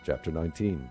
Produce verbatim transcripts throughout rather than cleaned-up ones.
Chapter nineteen.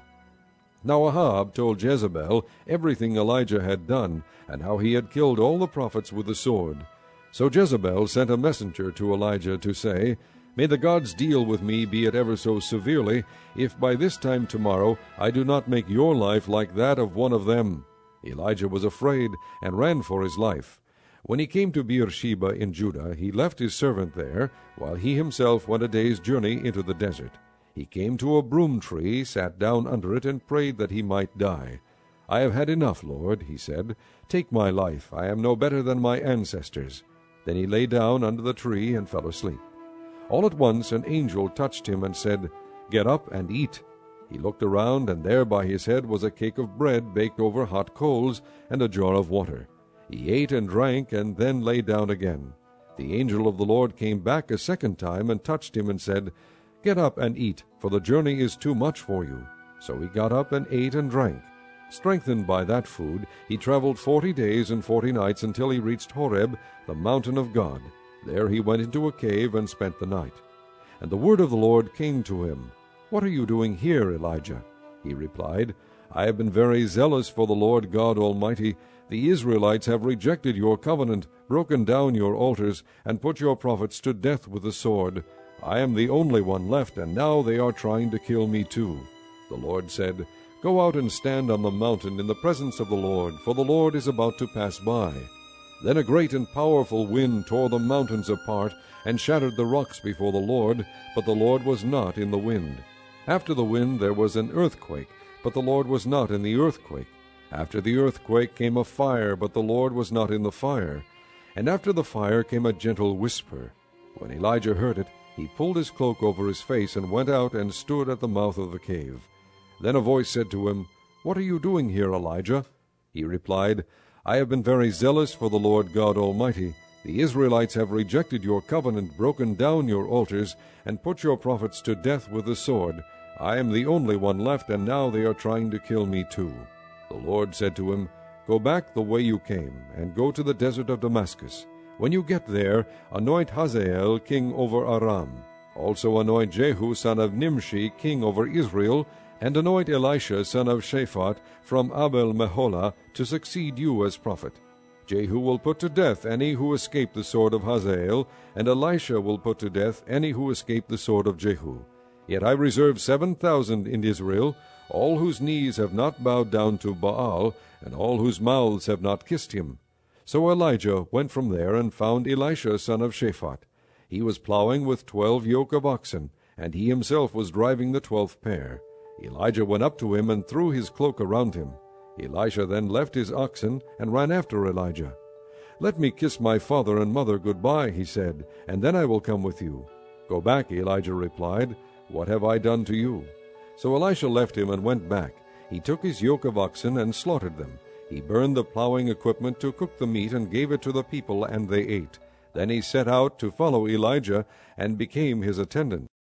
Now Ahab told Jezebel everything Elijah had done, and how he had killed all the prophets with the sword. So Jezebel sent a messenger to Elijah to say, May the gods deal with me, be it ever so severely, if by this time tomorrow I do not make your life like that of one of them. Elijah was afraid, and ran for his life. When he came to Beersheba in Judah, he left his servant there, while he himself went a day's journey into the desert. He came to a broom tree, sat down under it, and prayed that he might die. I have had enough, Lord, he said. Take my life. I am no better than my ancestors. Then he lay down under the tree and fell asleep. All at once an angel touched him and said, Get up and eat. He looked around, and there by his head was a cake of bread baked over hot coals, and a jar of water. He ate and drank, and then lay down again. The angel of the Lord came back a second time and touched him and said, Get up and eat, for the journey is too much for you. So he got up and ate and drank. Strengthened by that food, he traveled forty days and forty nights until he reached Horeb, the mountain of God. There he went into a cave and spent the night. And the word of the Lord came to him, What are you doing here, Elijah? He replied, I have been very zealous for the Lord God Almighty. The Israelites have rejected your covenant, broken down your altars, and put your prophets to death with the sword. I am the only one left, and now they are trying to kill me too. The Lord said, Go out and stand on the mountain in the presence of the Lord, for the Lord is about to pass by. Then a great and powerful wind tore the mountains apart, and shattered the rocks before the Lord, but the Lord was not in the wind. After the wind there was an earthquake, but the Lord was not in the earthquake. After the earthquake came a fire, but the Lord was not in the fire. And after the fire came a gentle whisper. When Elijah heard it, he pulled his cloak over his face and went out and stood at the mouth of the cave. Then a voice said to him, What are you doing here, Elijah? He replied, I have been very zealous for the Lord God Almighty. The Israelites have rejected your covenant, broken down your altars, and put your prophets to death with the sword. I am the only one left, and now they are trying to kill me too. The Lord said to him, Go back the way you came, and go to the desert of Damascus. When you get there, anoint Hazael king over Aram. Also anoint Jehu son of Nimshi king over Israel, and anoint Elisha son of Shaphat from Abel-Meholah to succeed you as prophet. Jehu will put to death any who escape the sword of Hazael, and Elisha will put to death any who escape the sword of Jehu. Yet I reserve seven thousand in Israel, all whose knees have not bowed down to Baal, and all whose mouths have not kissed him. So Elijah went from there and found Elisha son of Shaphat. He was plowing with twelve yoke of oxen, and he himself was driving the twelfth pair. Elijah went up to him and threw his cloak around him. Elisha then left his oxen and ran after Elijah. Let me kiss my father and mother good-bye, he said, and then I will come with you. Go back, Elijah replied. What have I done to you? So Elisha left him and went back. He took his yoke of oxen and slaughtered them. He burned the plowing equipment to cook the meat and gave it to the people, and they ate. Then he set out to follow Elijah and became his attendant.